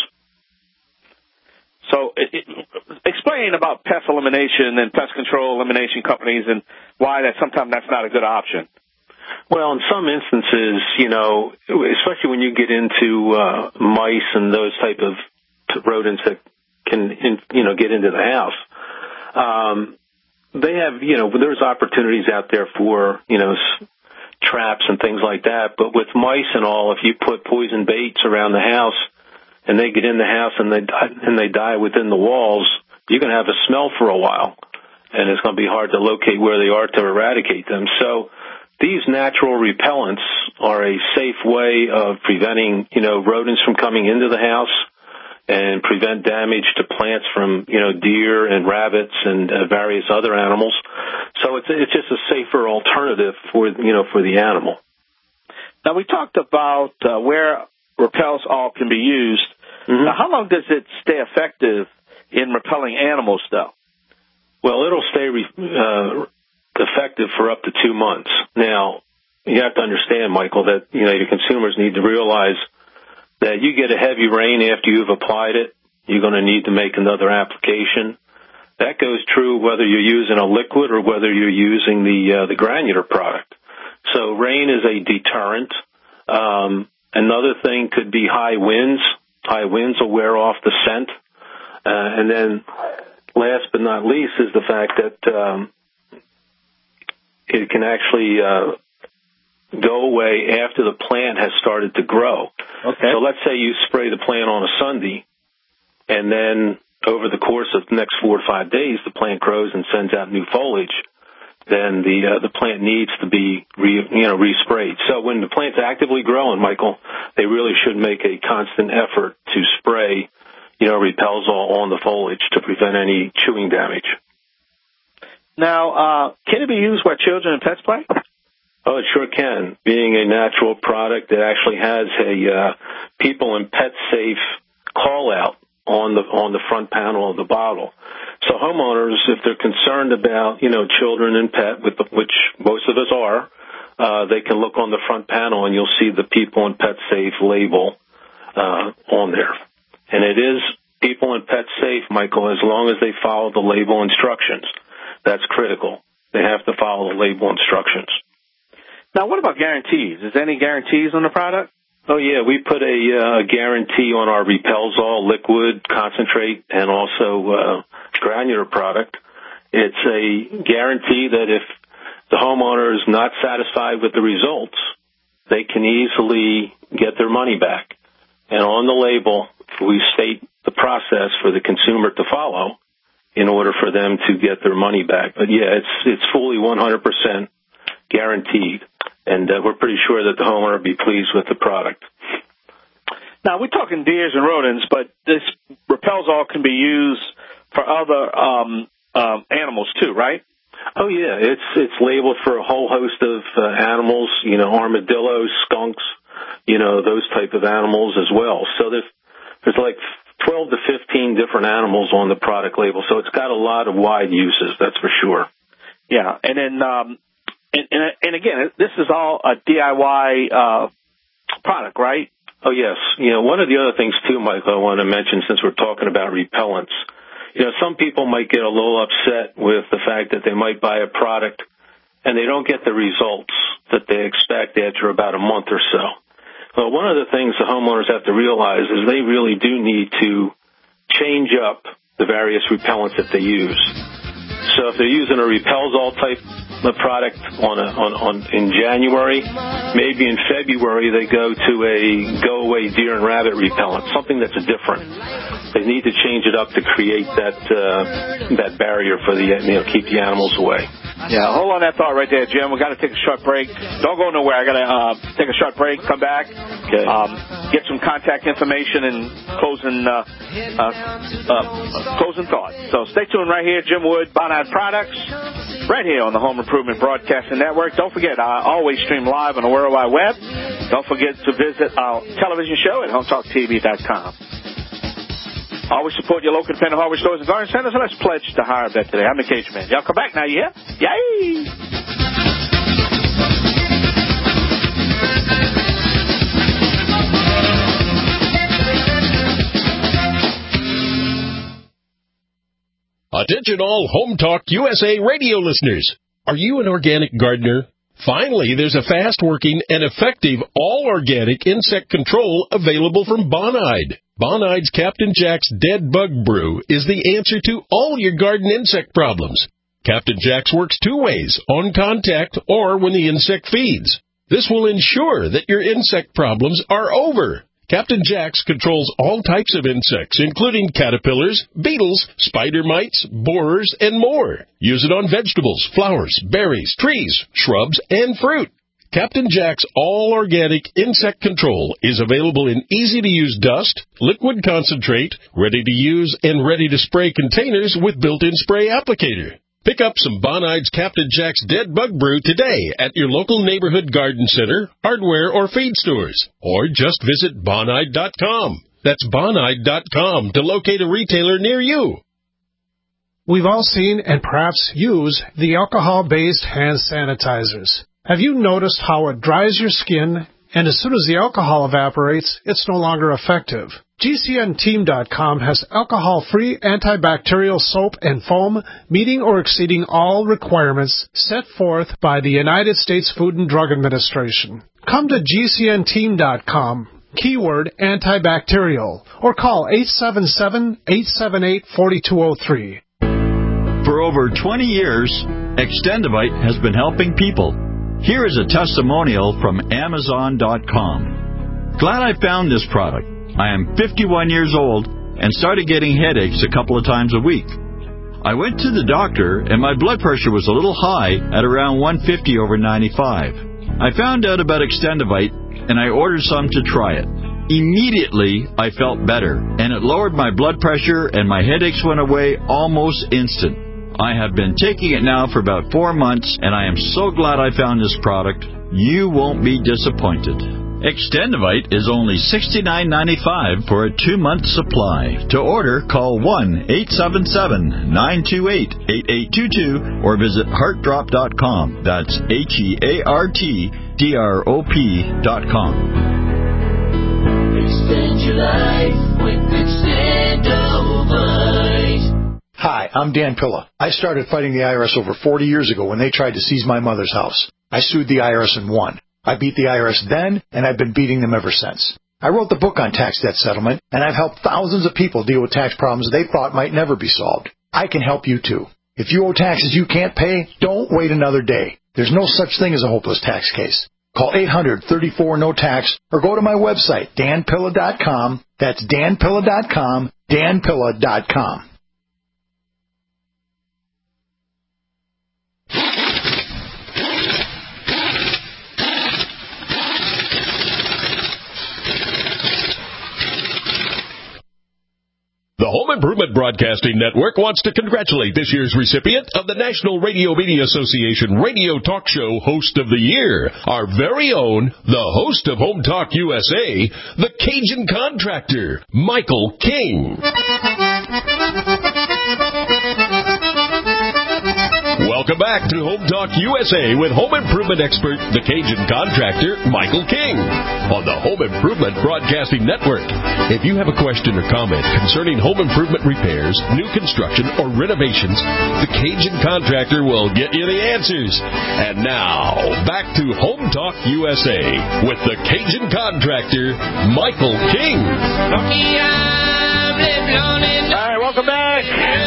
So it, it, explain about pest elimination and pest control elimination companies and why that sometimes that's not a good option.
Well, in some instances, you know, especially when you get into uh, mice and those type of rodents that can, in, you know, get into the house, um, they have, you know, there's opportunities out there for, you know, traps and things like that. But with mice and all, if you put poison baits around the house and they get in the house and they die, and they die within the walls, you're going to have a smell for a while, and it's going to be hard to locate where they are to eradicate them. So these natural repellents are a safe way of preventing, you know, rodents from coming into the house and prevent damage to plants from, you know, deer and rabbits and uh, various other animals. So it's it's just a safer alternative for, you know, for the animal.
Now, we talked about uh, where Repels All can be used. Mm-hmm. Now, how long does it stay effective in repelling animals, though?
Well, it'll stay re- uh, effective for up to two months. Now, you have to understand, Michael, that, you know, your consumers need to realize that you get a heavy rain after you've applied it, you're going to need to make another application. That goes true whether you're using a liquid or whether you're using the uh, the granular product. So rain is a deterrent. Um, another thing could be high winds. High winds will wear off the scent. Uh, and then last but not least is the fact that um, it can actually uh, go away after the plant has started to grow.
Okay.
So let's say you spray the plant on a Sunday, and then over the course of the next four or five days, the plant grows and sends out new foliage. Then the uh, the plant needs to be re, you know resprayed. So when the plant's actively growing, Michael, they really should make a constant effort to spray, you know, Repels All on the foliage to prevent any chewing damage.
Now, uh, can it be used where children and pets play?
Oh, it sure can. Being a natural product, it actually has a uh, people and pet safe call out on the on the front panel of the bottle. So homeowners, if they're concerned about, you know, children and pet, with the, which most of us are, uh, they can look on the front panel and you'll see the people and pet safe label uh, on there. And it is people and pet safe, Michael, as long as they follow the label instructions. That's critical. They have to follow the label instructions.
Now, what about guarantees? Is there any guarantees on the product?
Oh, yeah. We put a uh, guarantee on our Repels All liquid, concentrate, and also uh, granular product. It's a guarantee that if the homeowner is not satisfied with the results, they can easily get their money back. And on the label, we state the process for the consumer to follow in order for them to get their money back. But, yeah, it's it's fully one hundred percent guaranteed. And uh, we're pretty sure that the homeowner will be pleased with the product.
Now, we're talking deers and rodents, but this Repels All can be used for other um, um, animals too, right?
Oh, yeah. It's it's labeled for a whole host of uh, animals, you know, armadillos, skunks, you know, those type of animals as well. So there's, there's like twelve to fifteen different animals on the product label. So it's got a lot of wide uses, that's for sure.
Yeah. And then... Um, And, and, and again, this is all a D I Y uh, product, right?
Oh, yes. You know, one of the other things, too, Michael, I want to mention since we're talking about repellents, you know, some people might get a little upset with the fact that they might buy a product and they don't get the results that they expect after about a month or so. Well, one of the things the homeowners have to realize is they really do need to change up the various repellents that they use. So if they're using a Repelzol type of product on, a, on, on in January, maybe in February they go to a go-away deer and rabbit repellent, something that's different. They need to change it up to create that uh, that barrier for the, you know, keep the animals away.
Yeah, hold on that thought right there, Jim. We've got to take a short break. Don't go nowhere. I got to uh, take a short break, come back,
okay.
um, get some contact information and closing uh, uh, uh, closing thoughts. So stay tuned right here, Jim Wood, Bonide Products, right here on the Home Improvement Broadcasting Network. Don't forget, I always stream live on the World Wide Web. Don't forget to visit our television show at home talk t v dot com. Always support your local independent hardware stores and garden centers, and let's pledge to hire a vet today. I'm the Cajun Man. Y'all come back now, you hear? Yay!
Attention all Home Talk U S A radio listeners. Are you an organic gardener? Finally, there's a fast-working and effective all-organic insect control available from Bonide. Bonide's Captain Jack's Dead Bug Brew is the answer to all your garden insect problems. Captain Jack's works two ways, on contact or when the insect feeds. This will ensure that your insect problems are over. Captain Jack's controls all types of insects, including caterpillars, beetles, spider mites, borers, and more. Use it on vegetables, flowers, berries, trees, shrubs, and fruit. Captain Jack's all-organic insect control is available in easy-to-use dust, liquid concentrate, ready-to-use and ready-to-spray containers with built-in spray applicator. Pick up some Bonide's Captain Jack's Dead Bug Brew today at your local neighborhood garden center, hardware, or feed stores. Or just visit Bonide dot com. That's Bonide dot com to locate a retailer near you.
We've all seen and perhaps use the alcohol-based hand sanitizers. Have you noticed how it dries your skin, and as soon as the alcohol evaporates, it's no longer effective? G C N team dot com has alcohol-free antibacterial soap and foam meeting or exceeding all requirements set forth by the United States Food and Drug Administration. Come to G C N team dot com, keyword antibacterial, or call eight seven seven, eight seven eight, four two zero three.
For over twenty years, Extendivite has been helping people. Here is a testimonial from Amazon dot com. Glad I found this product. I am fifty-one years old and started getting headaches a couple of times a week. I went to the doctor and my blood pressure was a little high at around one fifty over ninety-five. I found out about Extendivite and I ordered some to try it. Immediately, I felt better and it lowered my blood pressure and my headaches went away almost instant. I have been taking it now for about four months and I am so glad I found this product. You won't be disappointed. Extendivite is only sixty-nine ninety-five for a two-month supply. To order, call one eight seven seven, nine two eight, eight eight two two or visit heart drop dot com. That's H E A R T D R O P dot com.
Extend your life with Extendivite.
Hi, I'm Dan Pilla. I started fighting the I R S over forty years ago when they tried to seize my mother's house. I sued the I R S and won. I beat the I R S then, and I've been beating them ever since. I wrote the book on tax debt settlement, and I've helped thousands of people deal with tax problems they thought might never be solved. I can help you, too. If you owe taxes you can't pay, don't wait another day. There's no such thing as a hopeless tax case. Call eight hundred, thirty-four, no tax, or go to my website, dan pilla dot com. That's dan pilla dot com, dan pilla dot com.
The Home Improvement Broadcasting Network wants to congratulate this year's recipient of the National Radio Media Association Radio Talk Show Host of the Year, our very own, the host of Home Talk U S A, the Cajun Contractor, Michael King. Welcome back to Home Talk U S A with home improvement expert, the Cajun Contractor, Michael King, on the Home Improvement Broadcasting Network. If you have a question or comment concerning home improvement repairs, new construction, or renovations, the Cajun Contractor will get you the answers. And now, back to Home Talk U S A with the Cajun Contractor, Michael King.
All right, welcome back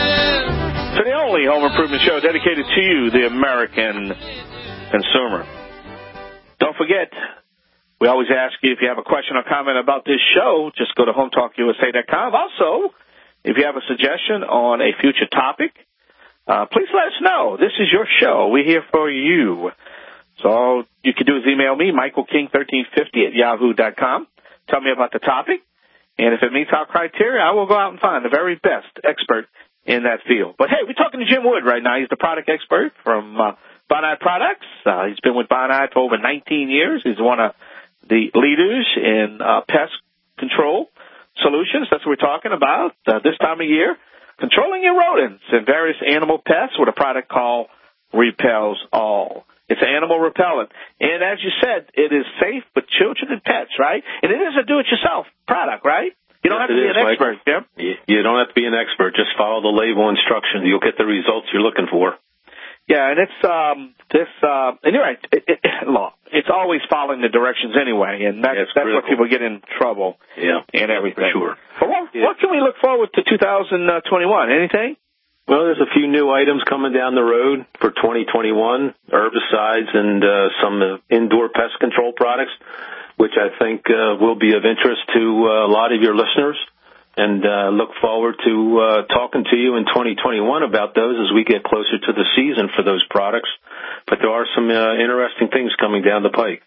to the only home improvement show dedicated to you, the American consumer. Don't forget, we always ask you if you have a question or comment about this show, just go to home talk U S A dot com. Also, if you have a suggestion on a future topic, uh, please let us know. This is your show. We're here for you. So all you can do is email me, Michael King thirteen fifty at yahoo dot com. Tell me about the topic. And if it meets our criteria, I will go out and find the very best expert in that field. But, hey, we're talking to Jim Wood right now. He's the product expert from uh, Bonide Products. Uh, he's been with Bonide for over nineteen years. He's one of the leaders in uh, pest control solutions. That's what we're talking about uh, this time of year. Controlling your rodents and various animal pests with a product called Repels All. It's an animal repellent. And as you said, it is safe for children and pets, right? And it is a do-it-yourself product, right? You don't
Yes,
have to be
is,
an expert,
Mike.
Jim.
You, you don't have to be an expert. Just follow the label instructions. You'll get the results you're looking for.
Yeah, and it's um this uh and you're right. It, it, law. It's always following the directions anyway, and that's
Yeah,
that's where people get in trouble.
Yeah,
and everything.
for sure.
But what,
Yeah.
what can we look forward to two thousand twenty-one? Anything?
Well, there's a few new items coming down the road for twenty twenty-one, herbicides and uh, some uh, indoor pest control products, which I think uh, will be of interest to uh, a lot of your listeners. And uh, look forward to uh, talking to you in twenty twenty-one about those as we get closer to the season for those products. But there are some uh, interesting things coming down the pike.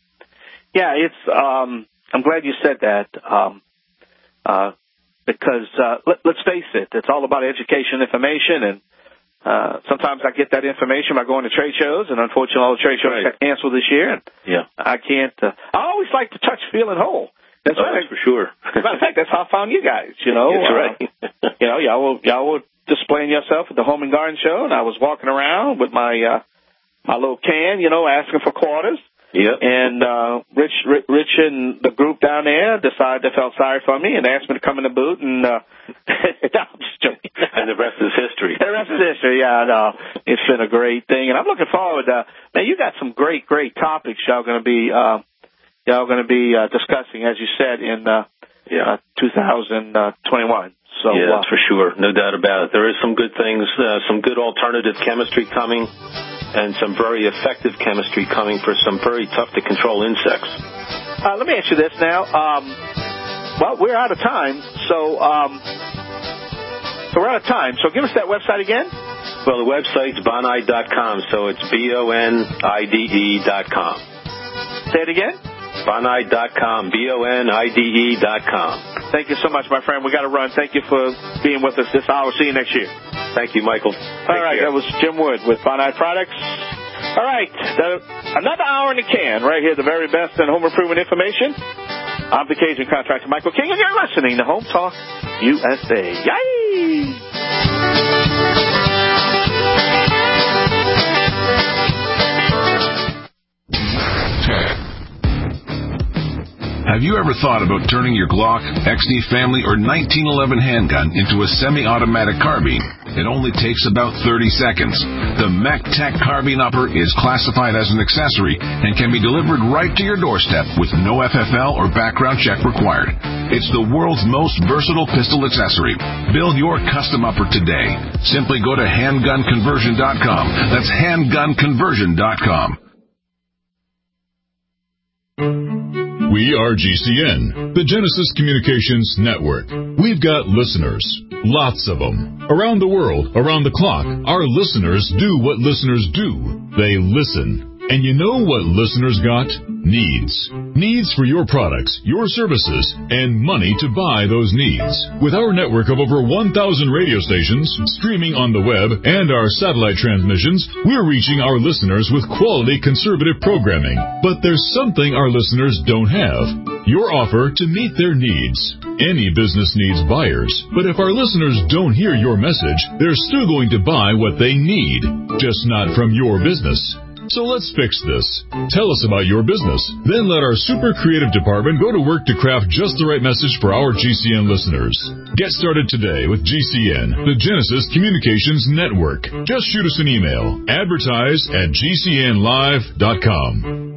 Yeah, it's. Um, I'm glad you said that um, uh, because uh, let, let's face it, it's all about education, information, and uh, sometimes I get that information by going to trade shows, and unfortunately, all the trade shows
Right.
got canceled this year. And
Yeah,
I can't. Uh, I always like to touch, feel, and hold. That's
oh,
right.
that's for sure.
As a matter of fact, that's how I found you guys. You know,
That's
Uh,
right.
you know, y'all were y'all were displaying yourself at the Home and Garden Show, and I was walking around with my uh, my little can, you know, asking for quarters.
Yep.
And uh, Rich, Rich, Rich, and the group down there decided they felt sorry for me and asked me to come in the booth. And uh, no, I'm just joking.
And the rest is history.
The rest is history. Yeah, no, it's been a great thing, and I'm looking forward. Uh, man, you got some great, great topics y'all going to be uh, y'all going to be uh, discussing, as you said, in uh,
Yeah.
uh, two thousand twenty-one. So
yeah,
uh,
that's for sure. No doubt about it. There is some good things, uh, some good alternative chemistry coming, and some very effective chemistry coming for some very tough to control insects.
Uh, let me ask you this now. Um, well, we're out of time, so um, so we're out of time. So give us that website again.
Well, the website's bonide dot com, so it's B O N I D E dot com.
Say it again.
bonide dot com, B O N I D E dot com.
Thank you so much, my friend. We got to run. Thank you for being with us this hour. See you next year.
Thank you, Michael.
All right, that was Jim Wood with Bonide Products. All right, the, another hour in the can right here, the very best in home improvement information. I'm the Cajun contractor, Michael King, and you're listening to Home Talk U S A. Yay!
Have you ever thought about turning your Glock, X D Family, or nineteen eleven handgun into a semi-automatic carbine? It only takes about thirty seconds. The MacTac Carbine Upper is classified as an accessory and can be delivered right to your doorstep with no F F L or background check required. It's the world's most versatile pistol accessory. Build your custom upper today. Simply go to handgun conversion dot com. That's handgun conversion dot com.
We are G C N, the Genesis Communications Network. We've got listeners, lots of them. Around the world, around the clock, our listeners do what listeners do. They listen. And you know what listeners got? Needs. Needs for your products, your services, and money to buy those needs. With our network of over one thousand radio stations, streaming on the web, and our satellite transmissions, we're reaching our listeners with quality conservative programming. But there's something our listeners don't have. Your offer to meet their needs. Any business needs buyers, but if our listeners don't hear your message, they're still going to buy what they need, just not from your business. So let's fix this. Tell us about your business. Then let our super creative department go to work to craft just the right message for our G C N listeners. Get started today with G C N, the Genesis Communications Network. Just shoot us an email. Advertise at G C N live dot com.